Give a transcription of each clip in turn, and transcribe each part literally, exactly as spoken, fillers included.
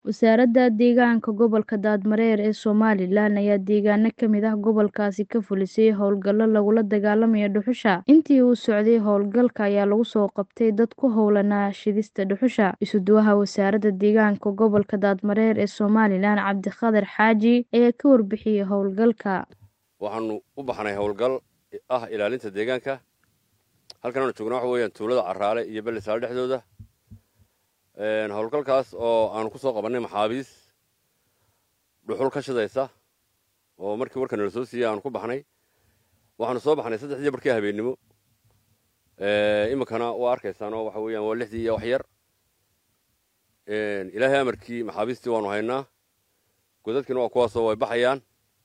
Wasaaradda Deegaanka Gobolka Daadmareer ee Somalilan ayaa deegaano ka mid ah gobolkaasi ka fulisay howlgallo lagula dagaallamayo dhuxusha. Intii uu socday howlgalka ayaa lagu soo qabtay dad ku howlanaa shidista dhuxusha. Isuduwaha Wasaaradda Deegaanka Gobolka Daadmareer ee Somalilan Cabdiqaadir Xaaji ayaa ka warbixiyay howlgalka. Waxaanu u baxnay howlgal ah ilaalinta deegaanka. Halkan aanu joogno waxa weeyaan tuulada Caraale iyo Belisaal dhexdooda. een howlgalkaas oo aan ku soo qabanay maxaabiis dhuxul ka shidaysa oo markii warkan la soo siiyay aan ku baxnay waxaanu soo baxnay saddexdii barkii habeenimo ee imikana waa arkaysaan oo waxa weeyaan waa lixdii iyo wax yar een ilaahay amarkii maxaabiistii waanu haynaa godadkina waa kuwaas oo way baxayaan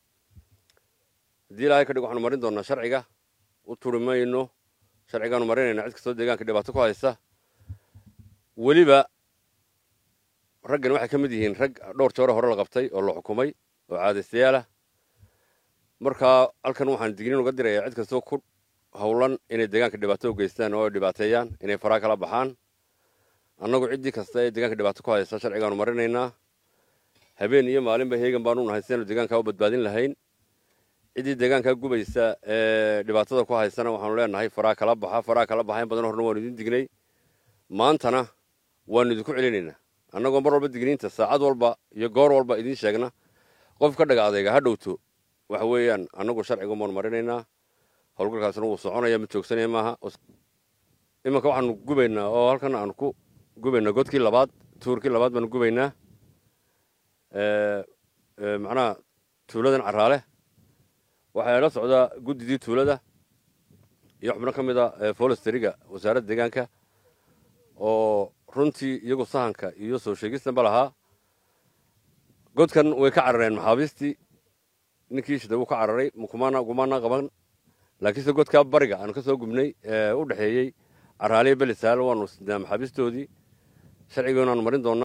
hadii ilaahay ka dhig waxaanu marin doonaa sharciga u turimayno sharcigaanu marinayna cid kastoo deegaanka dhibaato ku haysa weliba raggan waxay ka mid yihiin rag dhowr jeer hore la qabtay oo la xukumay oo caadaystayaal ah marka halkan waxaan digniin uga dirayaa cid kastoo ku howlan inay deegaanka dhibaato u geystaan oo dhibaateeyaan inay faraa kala baxaan annagu ciddii kasta ee deegaanka dhibaato ku haysa sharcigaanu marinaynaa habeen iyo maalinba heegan baanu nahay sidaynu deegaanka u badbaadin lahayn ciddii deegaanka gubaysa ee dhibaatada ku haysana waxaanu leenahay faraa kala baxa faraa kala baxa in badan horna waanu idin dignay maantana waanu idinku celinaynaa annagoo mar walba digniinta saacad walba iyo goor walba idiin sheegna qof ka dhaga adayga ha dhowto waxa weeyaan annagu sharciga maanu marinaynaa howlgalkaasna wuu soconaya mid joogsanaya maaha iminka waxaanu gubaynaa oo halkan aanu ku gubaynaa godkii labaad tuurkii labaad baanu gubaynaa macnaha tuuladan Caraale waxaa la socdaa guddidii tuulada iyo xubno ka mid ah forestryga wasaaradda deegaanka oo runtii iyagu sahanka iyo soo sheegistanba lahaa godkan way ka carareen maxaabiistii ninkii shida wuu ka cararay mukumaana gumaana qaban laakiinse godkaa bariga aanu ka soo gubnay ee u dhexeeyey Caraale iyo Belisaal waanu sidnaa maxaabiistoodii sharcigoona aanu marin doonaa